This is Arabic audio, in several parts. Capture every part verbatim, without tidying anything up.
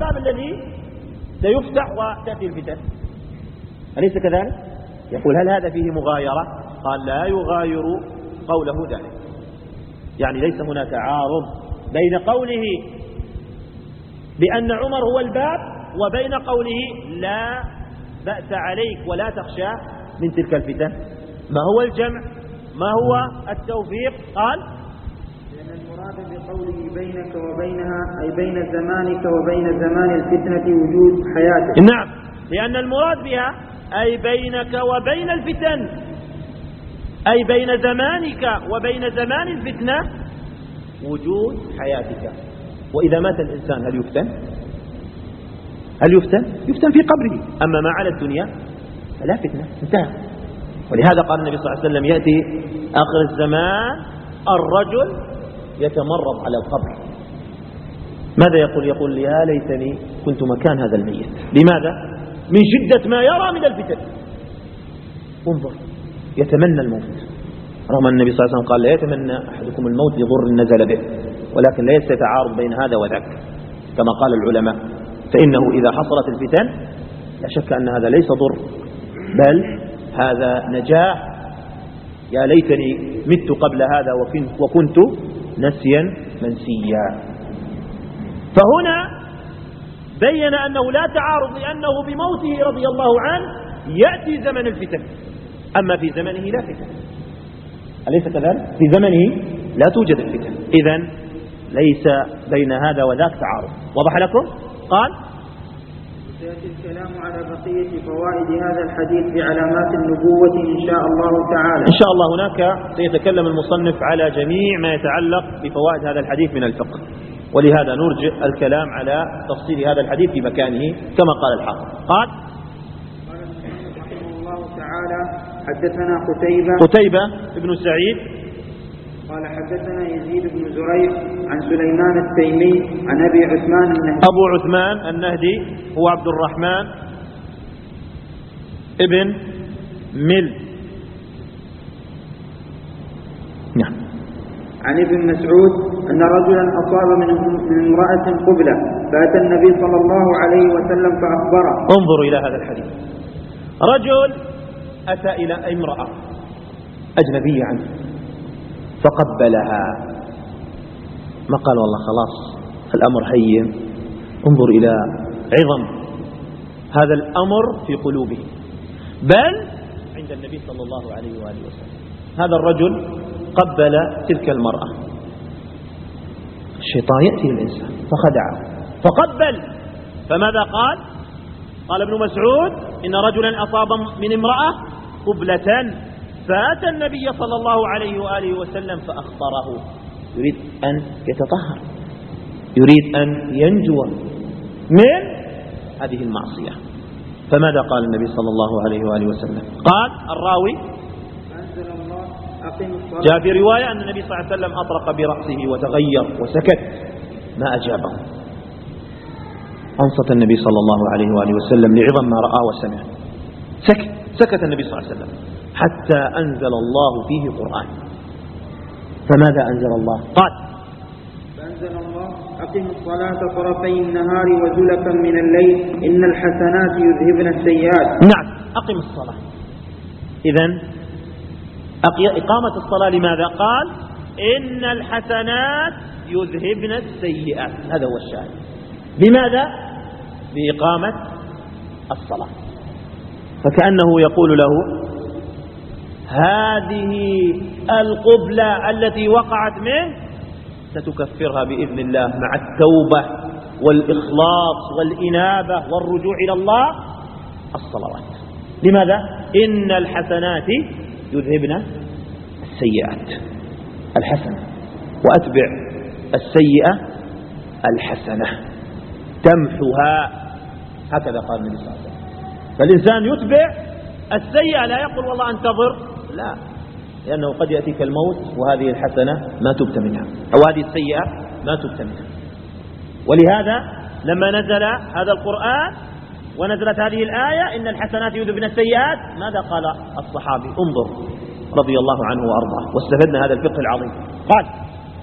الباب الذي سيفتح وتأتي الفتن، أليس كذلك؟ يقول هل هذا فيه مغايرة؟ قال لا يغاير قوله ذلك، يعني ليس هناك تعارض بين قوله بأن عمر هو الباب وبين قوله لا بأس عليك ولا تخشى من تلك الفتن. ما هو الجمع؟ ما هو التوفيق؟ قال لأن المراد بقوله بينك وبينها أي بين زمانك وبين زمان الفتنة وجود حياتك. نعم، لأن المراد بها أي بينك وبين الفتن، أي بين زمانك وبين زمان الفتنة وجود حياتك. وإذا مات الإنسان هل يفتن؟ هل يفتن؟ يفتن في قبره، أما ما على الدنيا فلا فتنة، انتهى. ولهذا قال النبي صلى الله عليه وسلم يأتي آخر الزمان الرجل يتمرض على القبر. ماذا يقول؟ يقول يا ليتني كنت مكان هذا الميت. لماذا؟ من شدة ما يرى من الفتن. انظر، يتمنى الموت، رغم أن النبي صلى الله عليه وسلم قال لا يتمنى أحدكم الموت لضر نزل به، ولكن ليس تعارض بين هذا وذاك كما قال العلماء، فإنه إذا حصلت الفتن لا شك أن هذا ليس ضر بل هذا نجاح. يا ليتني مت قبل هذا وكنت نسيا منسيا. فهنا بين أنه لا تعارض، لأنه بموته رضي الله عنه يأتي زمن الفتن، أما في زمنه لا فتن، أليس كذلك؟ في زمنه لا توجد الفتن، إذن ليس بين هذا وذاك تعارض. وضح لكم؟ قال سيأتي الكلام على بقية فوائد هذا الحديث بعلامات النبوة إن شاء الله تعالى. إن شاء الله هناك سيتكلم المصنف على جميع ما يتعلق بفوائد هذا الحديث من الفقه، ولهذا نرجع الكلام على تفصيل هذا الحديث في مكانه كما قال الحافظ. قال قال المصنف رحمه الله تعالى حدثنا قتيبة قتيبة ابن سعيد قال حدثنا يزيد بن زريع عن سليمان التيمي عن أبي عثمان النهدي. أبو عثمان النهدي هو عبد الرحمن ابن مل. نعم. عن ابن مسعود أن رجلا أصاب من امرأة قبلة فأتى النبي صلى الله عليه وسلم فأخبره. انظروا إلى هذا الحديث، رجل أتى إلى امرأة أجنبية عنه فقبلها، ما قال والله خلاص الأمر هين، انظر إلى عظم هذا الأمر في قلوبه، بل عند النبي صلى الله عليه وآله وسلم هذا الرجل قبل تلك المرأة، الشيطان يأتي للإنسان فخدعه فقبل، فماذا قال؟ قال ابن مسعود إن رجلا أصاب من امرأة قبلة فأتى النبي صلى الله عليه وآله وسلم فأخبره، يريد أن يتطهر، يريد أن ينجو من هذه المعصية. فماذا قال النبي صلى الله عليه وآله وسلم؟ قال الراوي أنزل الله أقم الصلاة. جاء في رواية أن النبي صلى الله عليه وسلم أطرق برأسه وتغير وسكت، ما أجابه، أنصت النبي صلى الله عليه وآله وسلم لعظم ما رأى وسمع، سكت سكت النبي صلى الله عليه وسلم حتى أنزل الله فيه قرآن. فماذا أنزل الله؟ قال فأنزل الله أقم الصلاة طرفي النهار وزلفا من الليل إن الحسنات يذهبن السيئات. نعم، أقم الصلاة. إذن إقامة الصلاة لماذا؟ قال إن الحسنات يذهبن السيئات، هذا هو الشاهد. بماذا؟ بإقامة الصلاة. فكأنه يقول له هذه القبلة التي وقعت منه ستكفرها بإذن الله مع التوبة والإخلاص والإنابة والرجوع إلى الله الصلوات. لماذا؟ إن الحسنات يذهبن السيئات، الحسنة وأتبع السيئة الحسنة تمحها، هكذا قال النبي صلى الله عليه وسلم. فالإنسان يتبع السيئة، لا يقول والله انتظر، لا، لأنه قد يأتيك الموت وهذه الحسنة ما تبت منها، أو هذه السيئة ما تبت منها. ولهذا لما نزل هذا القرآن ونزلت هذه الآية إن الحسنات يذهبن السيئات، ماذا قال الصحابي؟ انظر رضي الله عنه وأرضاه، واستفدنا هذا الفقه العظيم. قال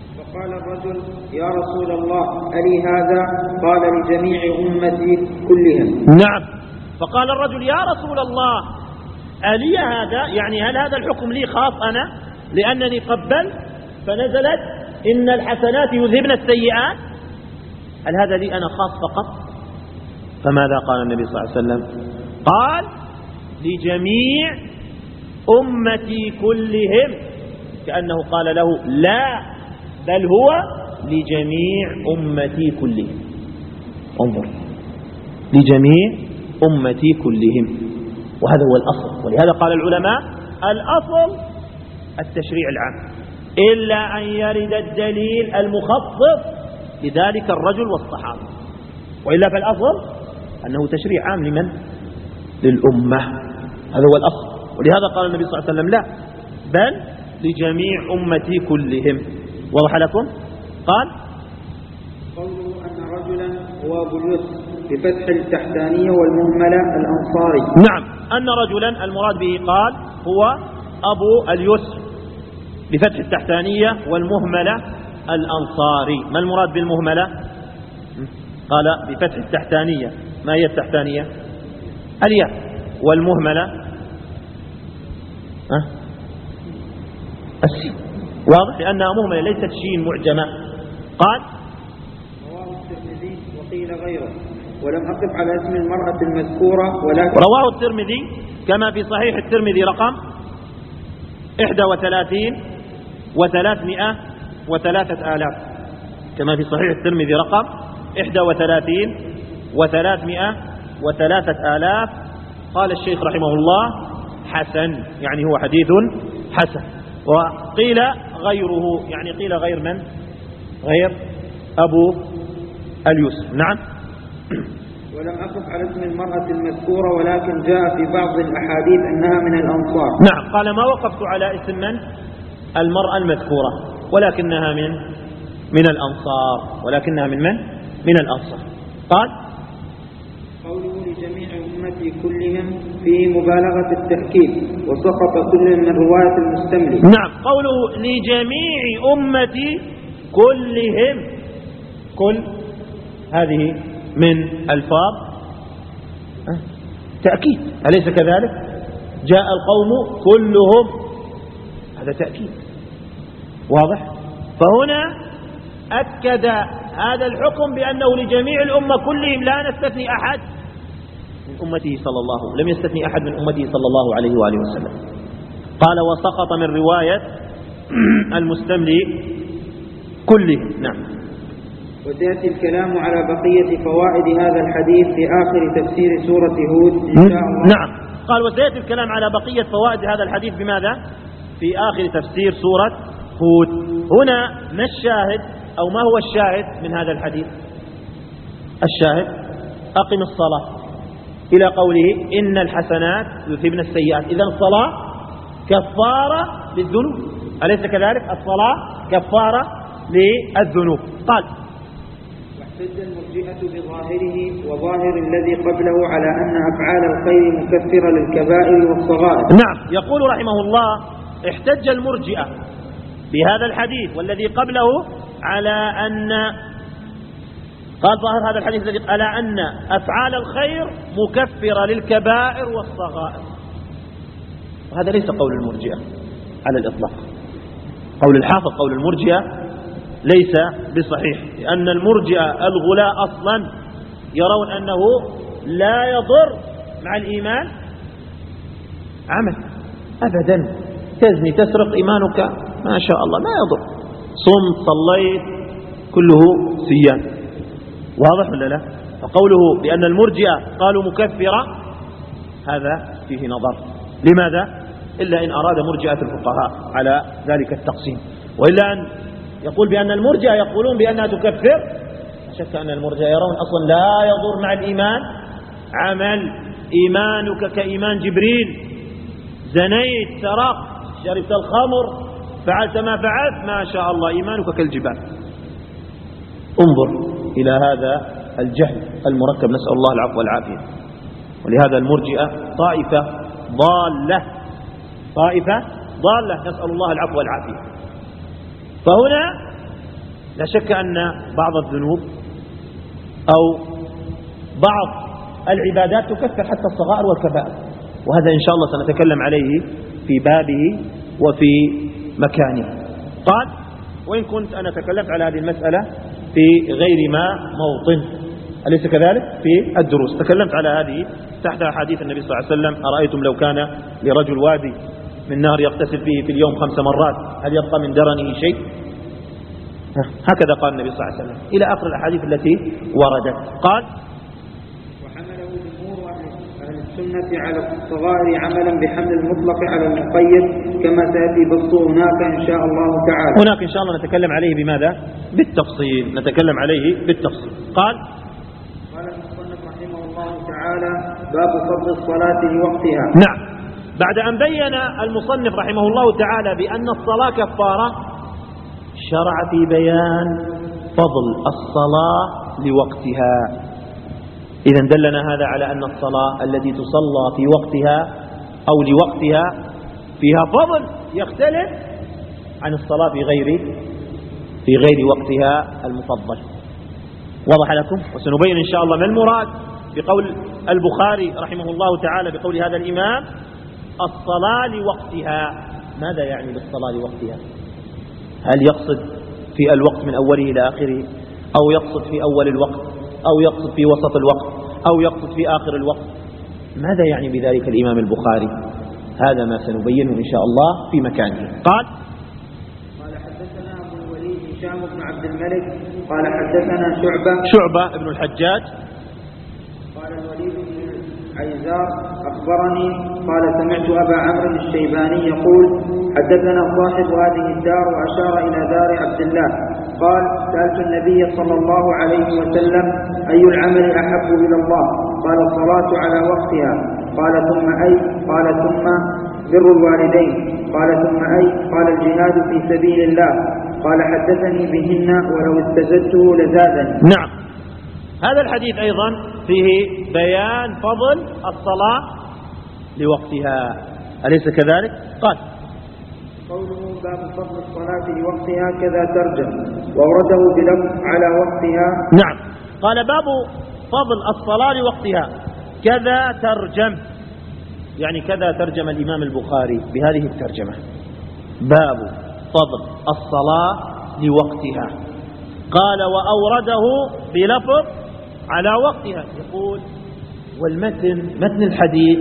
فقال الرجل يا رسول الله ألي هذا؟ قال لجميع أمتي كلهم. نعم. فقال الرجل يا رسول الله ألي هذا؟ يعني هل هذا الحكم لي خاص أنا لأنني قبلت فنزلت إن الحسنات يذهبن السيئات؟ هل هذا لي أنا خاص فقط؟ فماذا قال النبي صلى الله عليه وسلم؟ قال لجميع أمتي كلهم، كأنه قال له لا بل هو لجميع أمتي كلهم. انظر، لجميع أمتي كلهم، وهذا هو الأصل. ولهذا قال العلماء الأصل التشريع العام إلا أن يرد الدليل المخصص لذلك الرجل والصحابة، وإلا فالأصل أنه تشريع عام لمن؟ للأمة. هذا هو الأصل. ولهذا قال النبي صلى الله عليه وسلم لا بل لجميع أمتي كلهم. وضح لكم؟ قال قوله أن رجلا هو أبو اليسر بفتح التحتانية والمهملة الأنصاري. نعم، أن رجلا المراد به قال هو أبو اليسر بفتح التحتانية والمهملة الأنصاري. ما المراد بالمهملة؟ قال بفتح التحتانية. ما هي التحتانية؟ الياء. والمهملة أه؟ السين. واضح لأنها مهملة ليست شين معجمة. قال رواه الترمذي وقيل غيره ولم أقف على اسم المرأة المذكورة ولكن رواه الترمذي كما في صحيح الترمذي رقم إحدى وثلاثين وثلاثمائة وثلاثة آلاف، كما في صحيح الترمذي رقم إحدى وثلاثين وثلاثمائة وثلاثة آلاف. قال الشيخ رحمه الله حسن، يعني هو حديث حسن. وقيل غيره، يعني قيل غير من؟ غير أبو اليوسف. نعم. ولم أقف على اسم المرأة المذكورة ولكن جاء في بعض الأحاديث أنها من الأنصار. نعم، قال ما وقفت على اسم من؟ المرأة المذكورة ولكنها من من الأنصار. ولكنها من من؟ من الأنصار. قال قوله لجميع أمتي كلهم فيه مبالغة التأكيد وسقط كل من رواية المستملي. نعم، قوله لجميع أمتي كلهم، كل هذه من ألفاظ تأكيد، أليس كذلك؟ جاء القوم كلهم، هذا تأكيد واضح. فهنا أكد هذا الحكم بأنه لجميع الأمة كلهم لا نستثني أحد من أمته صلى الله لم يستثني أحد من أمته صلى الله عليه وآله وسلم. قال وسقط من رواية المستملي كلهم. نعم. وسيأتي الكلام على بقية فوائد هذا الحديث في آخر تفسير سورة هود إن شاء الله. نعم، قال وسيأتي الكلام على بقية فوائد هذا الحديث بماذا؟ في آخر تفسير سورة هود. هنا ما الشاهد أو ما هو الشاهد من هذا الحديث؟ الشاهد أقم الصلاة إلى قوله إن الحسنات يذهبن السيئات. إذن الصلاة كفارة للذنوب، أليس كذلك؟ الصلاة كفارة للذنوب. قال واحتج المرجئة بظاهره وظاهر الذي قبله على أن أفعال الخير مكفرة للكبائر والصغائر. نعم، يقول رحمه الله احتج المرجئة بهذا الحديث والذي قبله على أن قال ظاهر هذا الحديث الذي على أن أفعال الخير مكفرة للكبائر والصغائر، وهذا ليس قول المرجئة على الإطلاق. قول الحافظ قول المرجئة ليس بصحيح، لأن المرجئة الغلاء أصلا يرون أنه لا يضر مع الإيمان عمل أبدا. تزني تسرق إيمانك ما شاء الله ما يضر، صمت صليت كله سيان. واضح ولا لا؟ فقوله بأن المرجئة قالوا مكفرة هذا فيه نظر. لماذا؟ إلا إن أراد مرجئة الفقهاء على ذلك التقسيم، وإلا أن يقول بأن المرجئة يقولون بأنها تكفر. لا شك أن المرجئة يرون أصلا لا يضر مع الإيمان عمل. إيمانك كإيمان جبريل، زنيت سرقت شربت الخمر فعلت ما فعلت ما شاء الله إيمانك كالجبال. انظر إلى هذا الجهل المركب، نسأل الله العفو والعافية. ولهذا المرجئة طائفة ضالة، طائفة ضالة، نسأل الله العفو والعافية. فهنا لا شك أن بعض الذنوب أو بعض العبادات تكفر حتى الصغائر والكبائر، وهذا إن شاء الله سنتكلم عليه في بابه وفي مكانه. قال: وإن كنت أنا تكلمت على هذه المسألة في غير ما موطن، أليس كذلك؟ في الدروس تكلمت على هذه تحت حديث النبي صلى الله عليه وسلم: أرأيتم لو كان لرجل وادي من نهر يغتسل فيه في اليوم خمس مرات هل يبقى من درنه شيء؟ هكذا قال النبي صلى الله عليه وسلم إلى آخر الأحاديث التي وردت. قال: وحمله جمهور أهل السنة على الصغائر عملا بحمل المطلق على المقيد كما سيأتي بسطه هناك إن شاء الله تعالى. هناك إن شاء الله نتكلم عليه بماذا؟ بالتفصيل، نتكلم عليه بالتفصيل. قال: قال المصنف رحمه الله تعالى: باب فضل الصلاة لوقتها. نعم، بعد أن بين المصنف رحمه الله تعالى بأن الصلاة كفارة، شرع في بيان فضل الصلاة لوقتها. إذن دلنا هذا على أن الصلاة التي تصلى في وقتها أو لوقتها فيها فضل يختلف عن الصلاة في غير في غير وقتها المفضل. وضح لكم؟ وسنبين إن شاء الله ما المراد بقول البخاري رحمه الله تعالى بقول هذا الإمام: الصلاة لوقتها. ماذا يعني بالصلاة لوقتها؟ هل يقصد في الوقت من أوله إلى آخره، أو يقصد في أول الوقت، أو يقصد في وسط الوقت، أو يقصد في آخر الوقت؟ ماذا يعني بذلك الإمام البخاري؟ هذا ما سنبينه إن شاء الله في مكانه. قال: قال حدثنا أبو الوليد هشام بن عبد الملك قال حدثنا شعبة شعبة ابن الحجاج قال الوليد بن عيزار أخبرني قال سمعت أبا عمرو الشيباني يقول: حدثنا صاحب هذه الدار وأشار إلى دار عبد الله قال: سألت النبي صلى الله عليه وسلم: أي العمل أحب إلى الله؟ قال: الصلاة على وقتها. قال: ثم أي؟ قال: ثم بر الوالدين. قال: ثم أي؟ قال: الجهاد في سبيل الله. قال: حدثني بهن ولو استزدته لزادني. نعم، هذا الحديث أيضا فيه بيان فضل الصلاة لوقتها، أليس كذلك؟ قال: قوله باب فضل الصلاة لوقتها كذا ترجم، وورده بلفظ على وقتها. نعم، قال: باب فضل الصلاة لوقتها كذا ترجم، يعني كذا ترجم الإمام البخاري بهذه الترجمة: باب فضل الصلاة لوقتها. قال: وأورده بلفظ على وقتها. يقول: والمتن متن الحديث: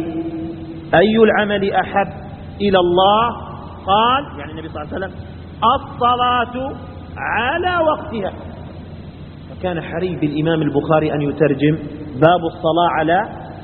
أي العمل أحب إلى الله؟ قال، يعني النبي صلى الله عليه وسلم: الصلاة على وقتها. فكان حري بالإمام البخاري أن يترجم باب الصلاة على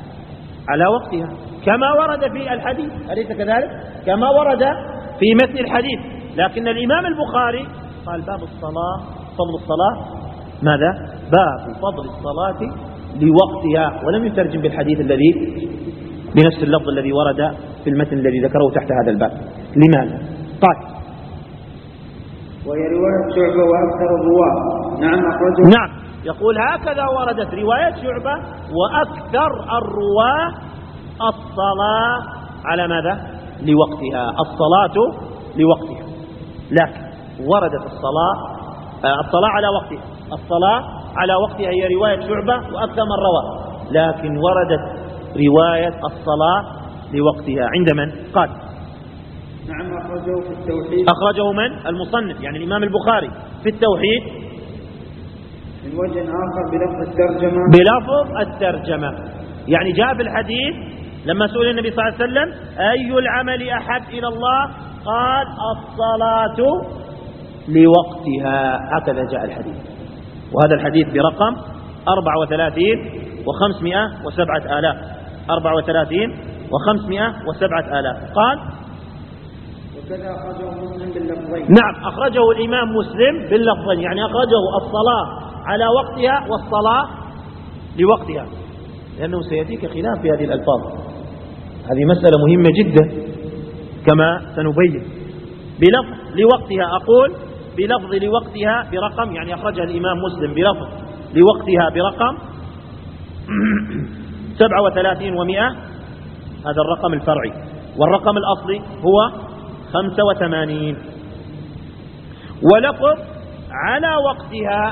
على وقتها كما ورد في الحديث، أليس كذلك؟ كما ورد في متن الحديث. لكن الإمام البخاري قال: باب الصلاة، فضل الصلاة، ماذا؟ باب فضل الصلاة لوقتها، ولم يترجم بالحديث الذي بنفس اللفظ الذي ورد في المتن الذي ذكره تحت هذا الباب. لماذا؟ قال: وهي رواية شعبة وأكثر الرواة. نعم أخرجه. نعم، يقول: هكذا وردت رواية شعبة وأكثر الرواة الصلاة على ماذا؟ لوقتها، الصلاة لوقتها. لكن وردت الصلاة الصلاة على وقتها، الصلاة على وقتها هي رواية شعبة وأكثر من روى، لكن وردت رواية الصلاة لوقتها عند من؟ قال: نعم أخرجه في التوحيد. أخرجه من؟ المصنف، يعني الإمام البخاري في التوحيد من وجه آخر بلفظ الترجمة بلفظ الترجمة. يعني جاء في الحديث لما سئل النبي صلى الله عليه وسلم: أي العمل أحب إلى الله؟ قال: الصلاة لوقتها. هكذا جاء الحديث، وهذا الحديث برقم أربعة وثلاثين وخمسمائة وسبعة آلاف أربعة وثلاثين وخمسمائة وسبعة آلاف. قال: وكذا أخرجه مسلم باللفظين. نعم، أخرجه الإمام مسلم باللفظين، يعني أخرجه الصلاة على وقتها والصلاة لوقتها، لأنه سيأتيك خلاف في هذه الألفاظ. هذه مسألة مهمة جدا كما سنبين. بلفظ لوقتها، أقول بلفظ لوقتها برقم، يعني أخرجها الإمام مسلم بلفظ لوقتها برقم سبعة وثلاثين ومئة، هذا الرقم الفرعي، والرقم الأصلي هو خمسة وثمانين. ولفظ على وقتها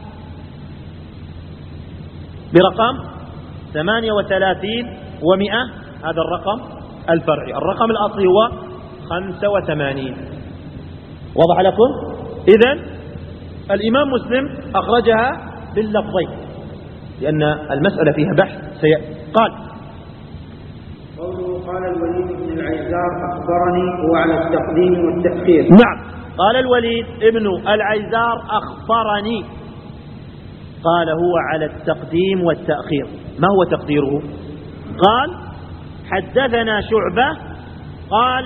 برقم ثمانية وثلاثين ومئة، هذا الرقم الفرعي. الرقم الأصلي هو خمسة وثمانين. وضح لكم؟ إذن الإمام مسلم أخرجها باللفظين لأن المسألة فيها بحث سيأتي. قال قوله قال الوليد بن العيزار أخبرني هو على التقديم والتأخير. نعم، قال الوليد ابن العيزار أخبرني، قال هو على التقديم والتأخير. ما هو تقديره؟ قال حدثنا شعبة قال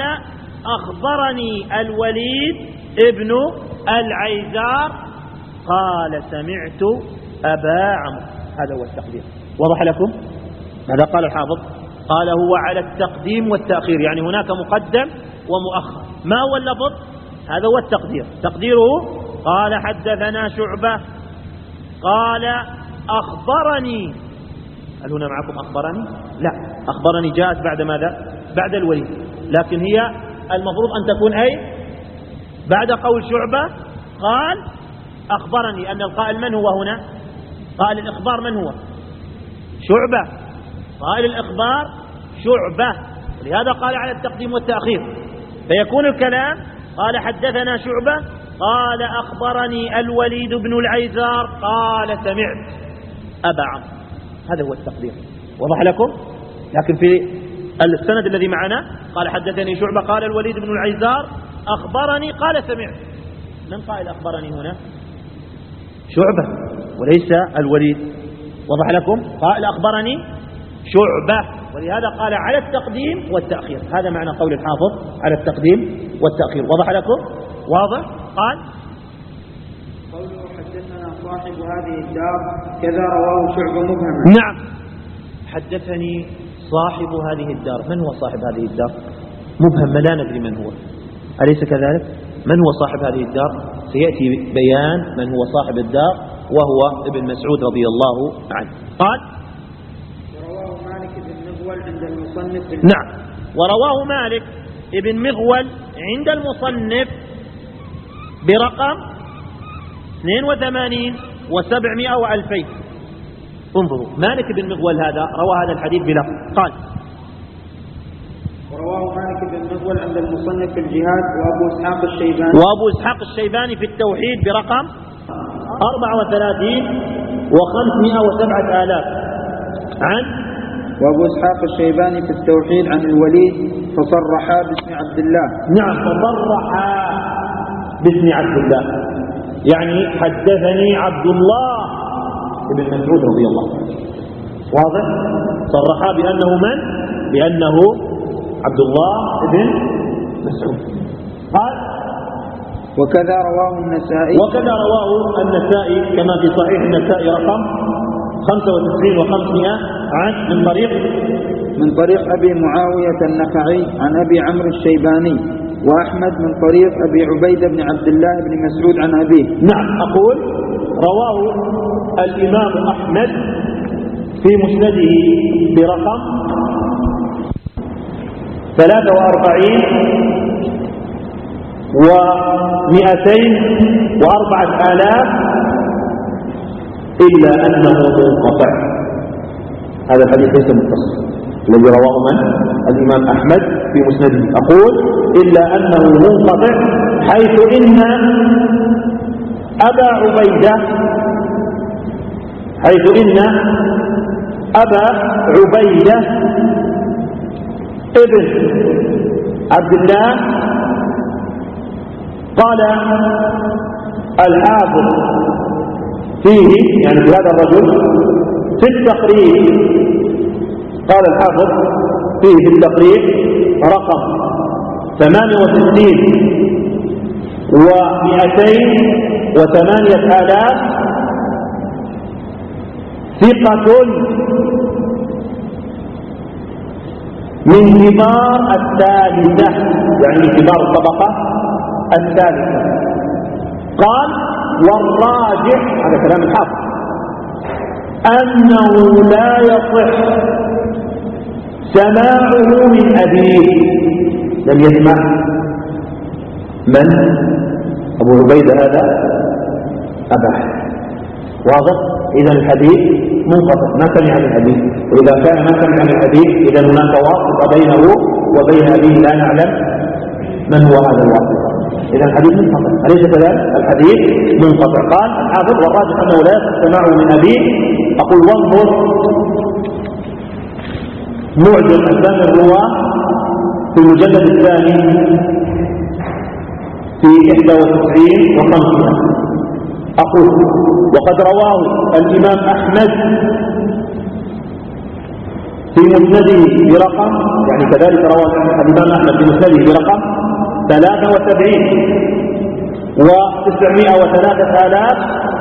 أخبرني الوليد ابن العيزار قال سمعت أبا عمرو. هذا هو التقدير. وضح لكم؟ ماذا قال الحافظ؟ قال هو على التقديم والتأخير، يعني هناك مقدم ومؤخر. ما هو اللفظ؟ هذا هو التقدير. تقديره قال حدثنا شعبة قال أخبرني. هل هنا معكم أخبرني؟ لا، أخبرني جاءت بعد ماذا؟ بعد الوليد، لكن هي المفروض أن تكون أي بعد قول شعبة قال أخبرني. أن القائل من هو هنا؟ قائل الإخبار من هو؟ شعبة. قائل الإخبار شعبة، لهذا قال على التقديم والتأخير. فيكون الكلام قال حدثنا شعبة قال أخبرني الوليد بن العيزار قال سمعت أبا عمرو. هذا هو التقدير. وضح لكم؟ لكن في السند الذي معنا قال حدثني شعبة قال الوليد بن العيزار أخبرني قال سمعت. من قائل أخبرني هنا؟ شعبة وليس الوليد. وضح لكم؟ قائل أخبرني شعبة، ولهذا قال على التقديم والتأخير. هذا معنى قول الحافظ على التقديم والتأخير. وضح لكم؟ واضح؟ قال قوله حدثنا صاحب هذه الدار كذا رواه شعبة مبهما. نعم، حدثني صاحب هذه الدار. من هو صاحب هذه الدار؟ مبهم، لا ندري من هو، أليس كذلك؟ من هو صاحب هذه الدار؟ سيأتي بيان من هو صاحب الدار، وهو ابن مسعود رضي الله عنه. قال ورواه مالك بن مغول عند المصنف. نعم، ورواه مالك ابن مغول عند المصنف برقم اثنين وثمانين وسبعمائة وألفين. انظروا، مالك بن مغول هذا روى هذا الحديث بلفظ. قال ورواه مالك بن مغول عند المصنف في الجهاد وأبو إسحاق الشيباني وأبو إسحاق الشيباني في التوحيد برقم أربعة وثلاثين وخمسمائة وسبعة آلاف عن وأبو إسحاق الشيباني في التوحيد عن الوليد فصرحا باسم عبد الله. نعم، فصرحا باسم عبد الله، يعني حدثني عبد الله ابن مسعود رضي الله عنه. واضح؟ صرحا بأنه من؟ بأنه عبد الله ابن مسعود. قال وكذا رواه النسائي وكذا رواه النسائي كما في صحيح النسائي رقم خمسة وتسعين وخمسمائة عن من طريق من طريق أبي معاوية النخعي عن أبي عمرو الشيباني، وأحمد من طريق أبي عبيدة بن عبد الله بن مسعود عن أبيه. نعم، أقول رواه الإمام أحمد في مسنده برقم ثلاثة وأربعين ومئتين وأربعة آلاف إلا أنه منقطع. هذا الحديث ليس متصل الذي رواه من؟ الإمام أحمد في مسنده. أقول إلا أنه منقطع، حيث إن أبا عبيدة حيث إن أبا عبيدة ابن عبد الله قال الحافظ فيه، يعني في هذا الرجل في التقريب، قال الحافظ فيه في التقريب رقم ثمانية وستين ومئتين وثمانية آلاف ثقة من كبار الثالثة، يعني من كبار الطبقة الثالثة. قال والراجح، هذا كلام الحافظ، أنه لا يصح سماعه من أبيه. لم يسمع من؟ أبو عبيدة هذا أباح. واضح؟ إذا الحديث منقطع، ما سمع من الحديث، وإذا كان ما سمع من الحديث إذا هناك واسطة بينه وبين أبيه لا نعلم من هو هذا الواسطة. إذا الحديث منقطع، أليس كذلك؟ الحديث منقطع. قال الحافظ والراجح أنه لا يسمعه من أبيه. أقول وانظر معجم أسباب الرواة في المجلد الثاني في إحدى وتسعين وخمسين. أقول وقد رواه الإمام أحمد في مسنده برقم، يعني كذلك رواه الإمام أحمد في مسنده برقم ثلاثة وسبعين وتسعمائة وثلاثة آلاف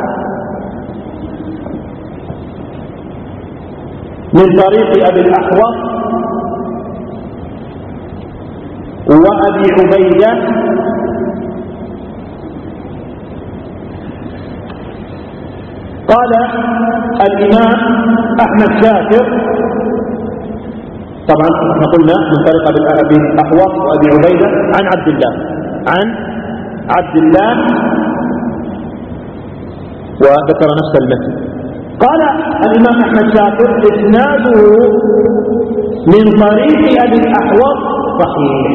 من طريق أبي الأحوص وأبي عبيدة قال الإمام أحمد شاكر، طبعا احنا قلنا من طريق أبي الأحوص وأبي عبيدة عن عبد الله عن عبد الله وذكر نفس المتن. قال الإمام أحمد شاكر إسناده من طريق أبي الأحوص صحيح.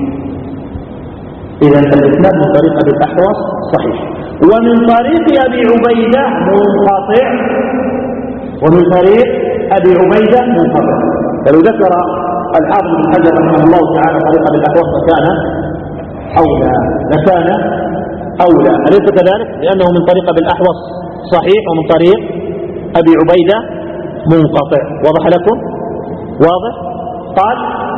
إذا الإسناد من طريق أبي الأحوص صحيح، ومن طريق أبي عبيدة منقطع، ومن طريق أبي عبيدة منقطع. فلو ذكر الحافظ بن حجر رحمه الله تعالى طريق أبي الأحوص لكان أولى لكان أولى أليس كذلك؟ لأنه من طريق أبي الأحوص صحيح ومن طريق أبي عبيدة منقطع. واضح لكم؟ واضح؟ قال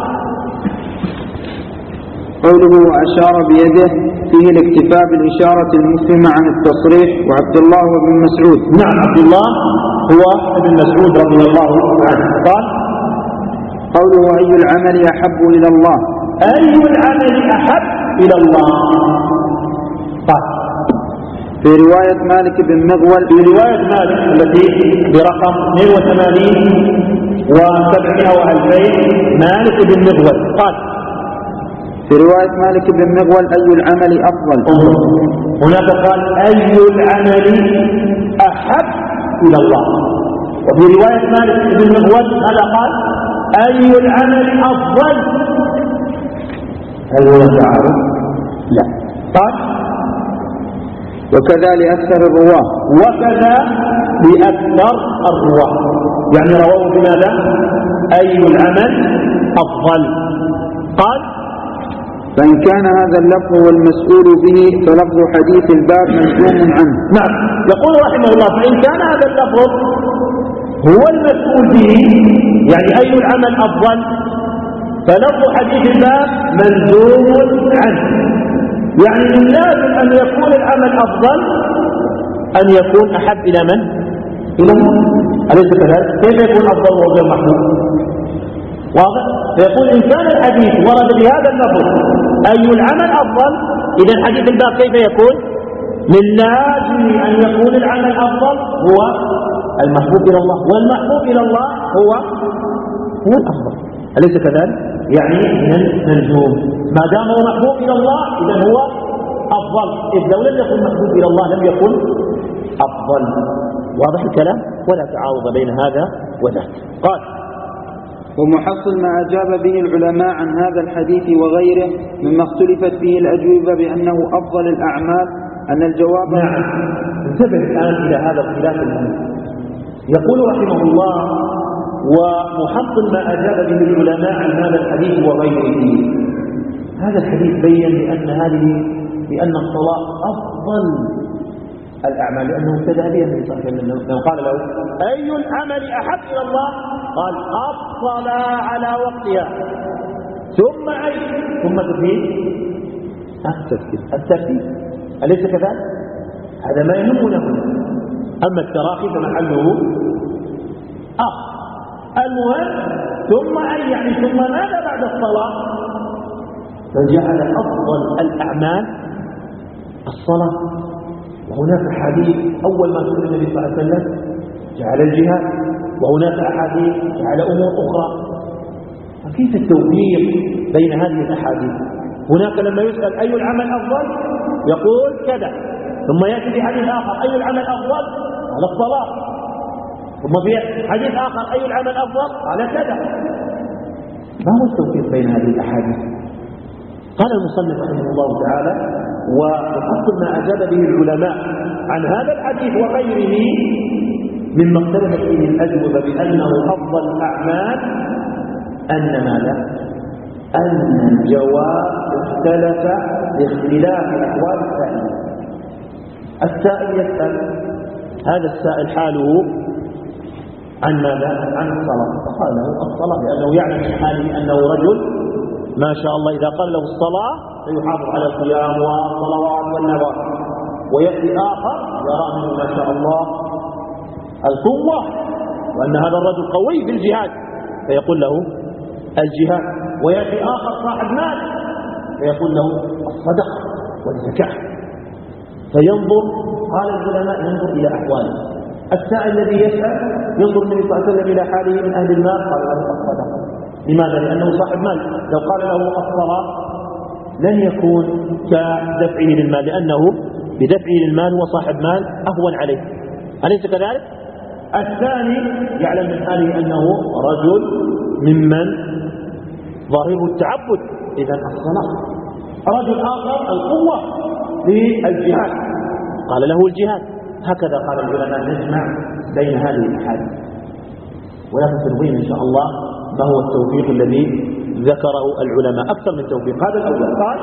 قوله وأشار بيده فيه الاكتفاء بالإشارة المفهمة عن التصريح. وعبد الله وابن مسعود. نعم عبد الله هو ابن مسعود رضي الله عنه. قال قوله أي العمل أحب إلى الله. أي العمل أحب إلى الله. قال في رواية مالك بن مغول في رواية مالك التي برقم اثنين وثمانين وسبعمائة وألفين مالك بن مغول قال في رواية مالك بن مغول أي العمل أفضل. هناك قال أي العمل أحب إلى الله، وفي رواية مالك بن مغول هذا قال أي العمل أفضل. هل هو تعارض؟ لا. قال وكذا لأكثر الرواة. وكذا لأكثر الرواة، يعني رواه بماذا؟ أي العمل أفضل. قال فإن كان هذا اللفظ هو المسؤول به فلفظ حديث الباب مجزوم عنه. نعم. يقول رحمه الله فإن كان هذا اللفظ هو المسؤول به، يعني أي العمل أفضل، فلفظ حديث الباب مجزوم عنه، يعني من لازم أن يكون العمل أفضل أن يكون أحب إلى من؟ إلى الله. أليس كذلك؟ كيف يكون أفضل وهو غير محبوب؟ واضح؟ فيقول إن كان الحديث ورد بهذا اللفظ أي العمل أفضل، إذا حديث الباب كيف يكون؟ من لازم أن يكون العمل أفضل هو المحبوب إلى الله، والمحبوب إلى الله هو هو الأفضل. أليس كذلك؟ يعني من الملزوم ما دام هو محبوب إلى الله إذا هو أفضل، إذ لو لم يكن محبوب إلى الله لم يكن أفضل. واضح الكلام؟ ولا تعارض بين هذا وذاك. قال ومحصل ما أجاب به العلماء عن هذا الحديث وغيره مما اختلفت فيه الأجوبة بأنه أفضل الأعمال أن الجواب. نعم. انتبه الآن إلى هذا الخلاف المهم. يقول رحمه الله ومحصل ما أجاب به العلماء عن هذا الحديث وغيره. هذا الحديث بين بأن هذه بأن الصلاة أفضل الأعمال، لأنه ابتدأ بها النبي صلى الله عليه وسلم لو قال له أي العمل أحب إلى الله قال الصلاة على وقتها ثم أي ثم تفيد الترتيب الترتيب أليس كذلك؟ هذا ما يهمنا هنا. أما التراخي فمحله أه المهم ثم أي يعني ثم ماذا بعد الصلاة؟ فجعل أفضل الأعمال الصلاة. وهناك أحاديث أول ما سئل النبي صلى الله عليه وسلم جعل الجهاد، وهناك أحاديث جعل أمور أخرى. فكيف التوفيق بين هذه الأحاديث؟ هناك لما يسأل أي العمل أفضل يقول كذا، ثم يأتي في حديث آخر أي العمل أفضل؟ قال الصلاة. ثم في حديث آخر أي العمل أفضل؟ قال كذا. ما هو التوفيق بين هذه الأحاديث؟ قال المصنف رحمه الله تعالى: ويحصل ما أجاب به العلماء عن هذا الحديث وغيره مما اختلفت فيه الأجوبة بأنه أفضل الأعمال أن ماذا؟ أن الجواب اختلف باختلاف أحوال السائل. السائل يسأل، هذا السائل حاله عن ماذا؟ عن الصلاة، فقال له الصلاة، لأنه يعلم من حاله أنه رجل ما شاء الله إذا قال له الصلاة سيحافظ على القيام والصلوات والنوافل. ويأتي آخر يرى منه ما شاء الله القوة وأن هذا الرجل قوي في الجهاد فيقول له الجهاد. ويأتي آخر صاحب مال فيقول له الصدقة والزكاة. فينظر، قال العلماء ينظر إلى أحواله. السائل الذي يسأل ينظر النبي صلى الله عليه وسلم إلى حاله من أهل المال، قال له الصدقة. لماذا؟ لأنه صاحب مال. لو قال له الصلاة لن يكون كدفعه للمال، لأنه بدفعه للمال هو صاحب مال أهون عليه، أليس كذلك؟ الثاني يعلم من حاله أنه رجل ممن ظاهره التعبد، إذن الصلاة. رجل آخر القوة للجهاد، قال له الجهاد. هكذا قال العلماء نجمع بين هذه الأحاديث. ولكن سنبين إن شاء الله ما هو التوفيق الذي ذكره العلماء أكثر من توفيق. هذا الأول قال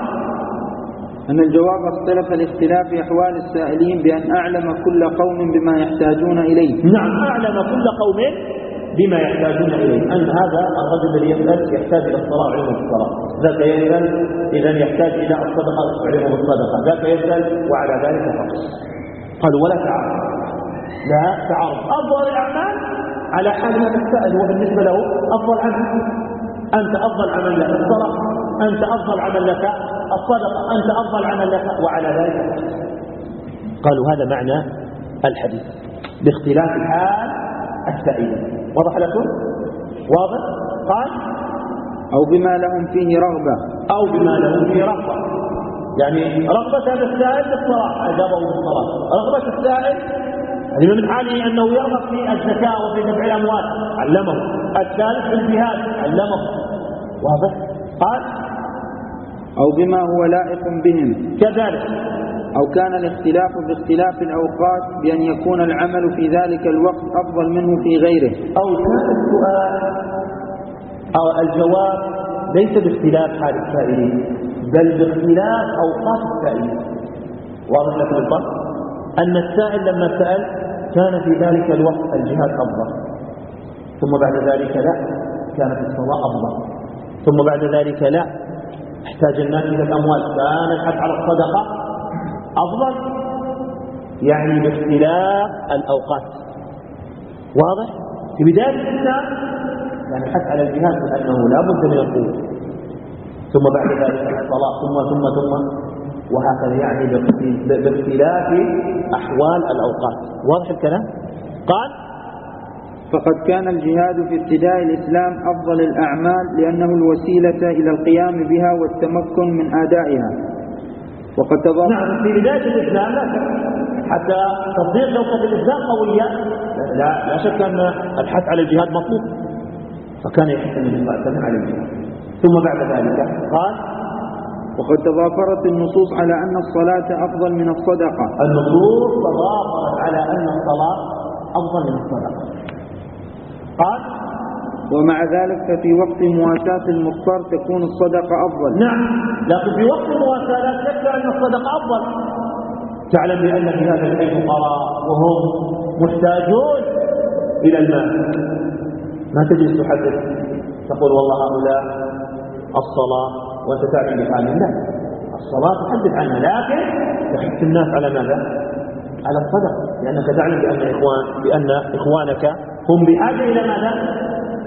أن الجواب اختلف لاختلاف أحوال السائلين بأن أعلم كل قوم بما يحتاجون إليه. نعم، أعلم كل قوم بما يحتاجون إليه. أن هذا الرجل الذي يسأل يحتاج إلى الصلاة وعلمه الصلاة، ذاك يسأل إذن يحتاج إلى الصدقة وعلمه الصدقة، ذاك يسأل وعلى ذلك فقط. قالوا ولا تعارض، لا تعارض. أفضل الأعمال على حال هذا السائل هو بالنسبة له أفضل عمل. أنت أفضل عمل لك الصلاة، أنت أفضل عمل لك الصدقة، أنت أفضل عمل لك، وعلى ذلك قالوا هذا معنى الحديث باختلاف حال السائلين. واضح لكم؟ واضح؟ قال أو بما لهم فيه رغبة، أو بما لهم فيه رغبة، يعني رغبة هذا السائل بالصلاة أجابه بالصلاة، رغبة السائل يعني من حاله أنه يرغب في الزكاة وفي دفع الأموال علمه، الثالث في الجهاد علمه. واضح؟ قال أو بما هو لائق بهم كذلك. أو كان الاختلاف باختلاف الأوقات بأن يكون العمل في ذلك الوقت أفضل منه في غيره. أو كان السؤال أو الجواب ليس باختلاف حال السائلين بل باختلاف أوقات السائلين. واضح لكم الفرق؟ أن السائل لما سأل كان في ذلك الوقت الجهاد أفضل، ثم بعد ذلك لا، كانت الصلاة أفضل، ثم بعد ذلك لا، احتاج الناس إلى الأموال، كان الحث على الصدقة أفضل، يعني باختلاف الأوقات. واضح؟ في بداية الإسلام يعني الحث على الجهاد لأنه لا بد من القوة، ثم بعد ذلك الصلاة، ثم ثم ثم وهكذا، يعني باختلاف أحوال الأوقات. واضح الكلام؟ قال فقد كان الجهاد في ابتداء الإسلام أفضل الأعمال لأنه الوسيلة إلى القيام بها والتمكن من أدائها. وقد تضاف نعم، في بداية الإسلام لا شك، حتى تصدير دوله الإسلام قوية لا, لا شك أن الحث على الجهاد مطلوب، فكان يحث النبي صلى الله عليه وسلم على الجهاد. ثم بعد ذلك قال وقد تضافرت النصوص على أن الصلاة أفضل من الصدقة. النصوص تضافرت على أن الصلاة أفضل من الصدقة. قال ومع ذلك ففي وقت مواساة المضطر تكون الصدقة أفضل. نعم، لكن في وقت المواساة لا شك أن الصدقة أفضل. تعلم بأن في هذا الحي فقراء وهم محتاجون إلى المال، ما تجلس تحدث تقول والله هؤلاء الصلاة وأنت تعلم بحالهم، لا، الصلاة تحدث عنها، لكن تحث الناس على ماذا؟ على الصدقة، لأنك تعلم بأن إخوان بأن إخوانك هم بحاجة إلى ماذا؟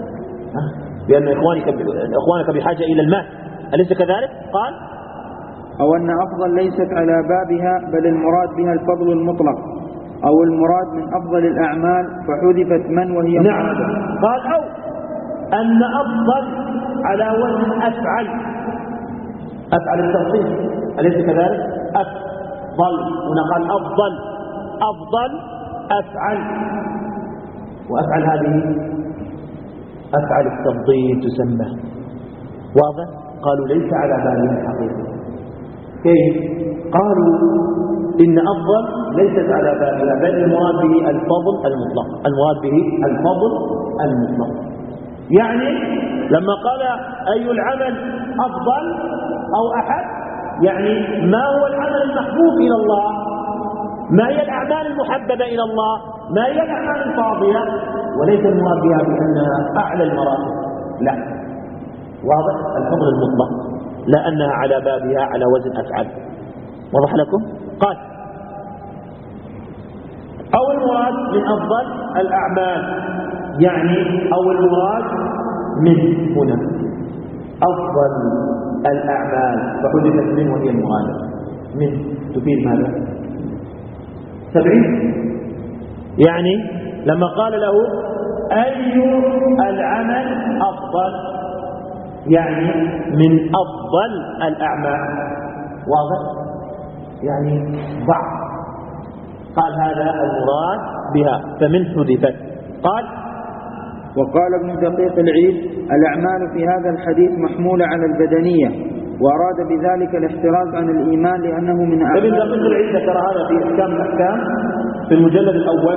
بأن إخوانك إخوانك بحاجة إلى المال، أليس كذلك؟ قال أو أن أفضل ليست على بابها بل المراد بها الفضل المطلق، أو المراد من أفضل الأعمال فحذفت من وهي نعم. مرادة. قال أو أن أفضل على وزن أفعل، أفعل التفضيل، أليس كذلك؟ أف أفضل، هنا قال أفضل، أفضل أفعل، وأفعل هذه أفعل التفضيل تسمى، واضح؟ قالوا ليس على بالهم الحقيقة. كيف؟ قالوا إن أفضل ليست على بالها، بل المراد به الفضل المطلق، المراد به الفضل المطلق. يعني لما قال أي العمل أفضل أو أحد، يعني ما هو العمل المحبوب إلى الله، ما هي الأعمال المحببة إلى الله، ما هي الأعمال الفاضلة، وليس المراد بها بأنها أعلى المراتب، لا، واضح؟ الفضل المطلق، لا أنها على بابها على وزن أفعل. وضح لكم؟ قال أو المراد من أفضل الأعمال، يعني أو المراد من هنا أفضل الأعمال، فحدثت من وهي المراد من تفيد ماذا؟ سبعين، يعني لما قال له أي العمل أفضل، يعني من أفضل الأعمال، واضح؟ يعني ضع، قال هذا المراد بها فمن حذفت. قال وقال ابن دقيق العيد الأعمال في هذا الحديث محمولة على البدنية، وأراد بذلك الاحتراز عن الإيمان لأنه من أعمال. ابن دقيق العيد ذكر هذا في إحكام الأحكام في المجلد الأول